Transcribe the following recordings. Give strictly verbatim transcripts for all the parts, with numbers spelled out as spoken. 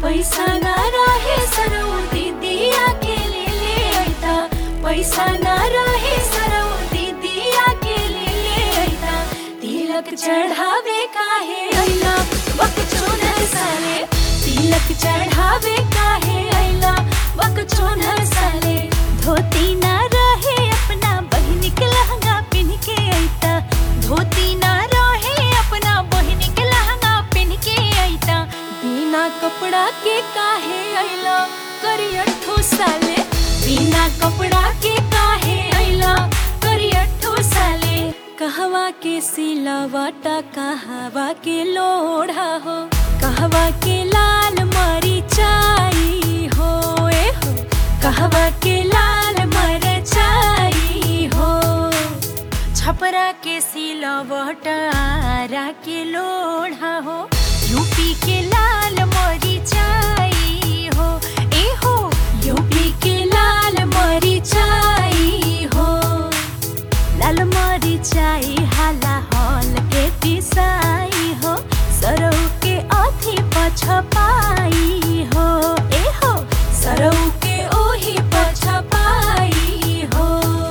पैसा ना रहे सरौ दीदिया के ले ले अइता पैसा ना रहे सरौ दीदिया के ले ले अइता तिलक चढ़ावे काहे अइला बकचोदर साले तिलक चढ़ावे काहे अइला बकचोदर साले धोती ना रहे अपना बहिन के लहंगा पिन के अइता धोती ना रहे अपना बहिन के लहंगा पिन के अइता बिना कपड़ा के काहे अइला करियठो साले बिना कपड़ा के काहे अइला करियठो साले कहवा के सिलवटा कहवा के लोढ़ा हो कहवा के लाल मरीचाई हो ए हो कहवा के लाल मरचाई हो छपरा के सिलवटा आरा के लोढ़ा हो यूपी के लाल मरीचाई हो ए हो यूपी के लाल मरीचाई हो लाल मरीचाई हाला हॉल के पिसाई हो सरौ के अथी पछपाई हो ए हो सरौ के ओही पछपाई हो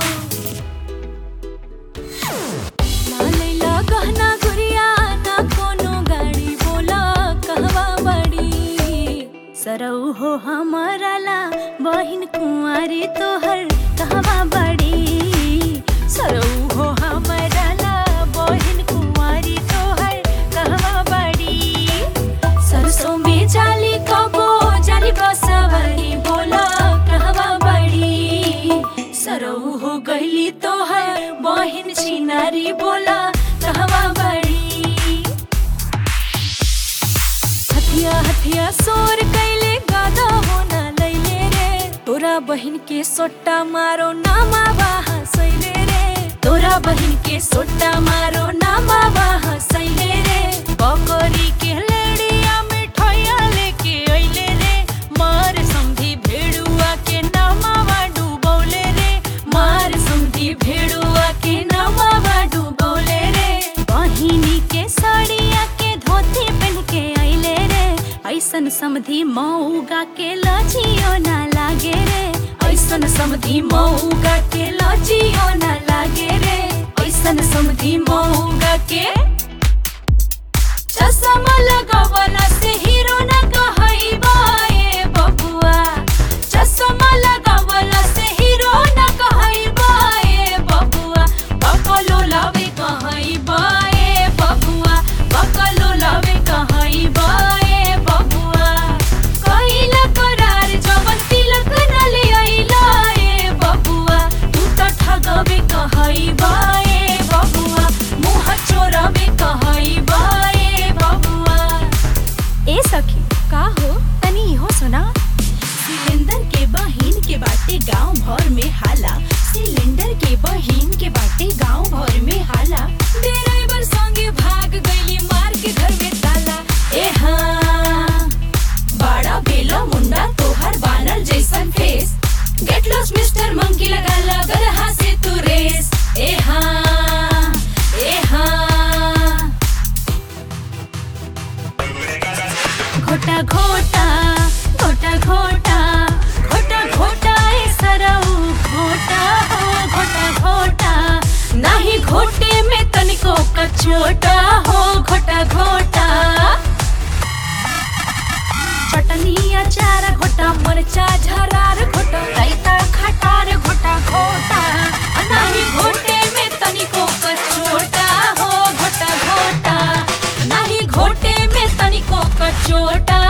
ना लैला गहना गुड़िया ना कोनो गाड़ी बोला कहवा बड़ी सरौ हो हमारा ला बहिन कुंवारी तोहर कहवा बड़ी सरौ हो हमारा ला बहिन कुंवारी तोहर कहवा बड़ी सरसों में जाली कबो जाली बसवरी बोला कहवा बड़ी सरौ हो गईली तोहर बहिन छिनारी बोला कहवा बड़ी हथिया हथिया सोर कैले गादा होना लैले रे तोरा बहिन के सोट्टा मारो नामा बाहा सैले रे तोरा बहिन के सोट्टा मारो नामा बाहा सैले रे बकरी के लेड़िया मिठाइया लेके अइले रे मार समधी भेड़ुआ के नामा डूबौले रे मार समधी भेड़ुआ के नामा डूबौले रे बहिनी के साड़िया के धोती पहन के अइले रे ऐसन समधी मऊगा के लजियो ना लागे रे ऐसन समधी मऊगा के लजियो ना लागे रे ऐसन समधी मऊगा के चश्मा लगावला से हीरो ना कहइबा ए बबुआ चश्मा लगावला से हीरो ना कहइबा ए बबुआ बकलो लावे कहइबा ए बबुआ बकलो लावे कहइबा ए बबुआ कइला करार जवन तिलक न ले अइला ए बबुआ तू त ठगबे कहइबा ए बबुआ मुँह चोराबे कहइबा ए बबुआ ए सखी का हो तनी इहो सुना सिलेंडर के बहिन के बाटे गांव भर में हाला सिलेंडर के बहिन के बाटे गांव भर में हाला ड्राइवर संगे भाग गईली मार के घर में ताला ए हाँ बड़ा बेला मुंडा तोहर बानर जैसन face get lost mister monkey लगा लगर हाँ से तू रेस ए हाँ ए हाँ घोटा घोटा घोटा घोटा घोटा घोटा ए सरौ घोटा हो घोटा घोटा नाही घोटे में तनिको कचोटा हो घोटा घोटा चटनी अचार घोटा मरचा झरार घोटा रायता खटार घोटा घोटा नाही घोटे में तनिको कचोटा हो घोटा घोटा नाही घोटे में तनिको कचोटा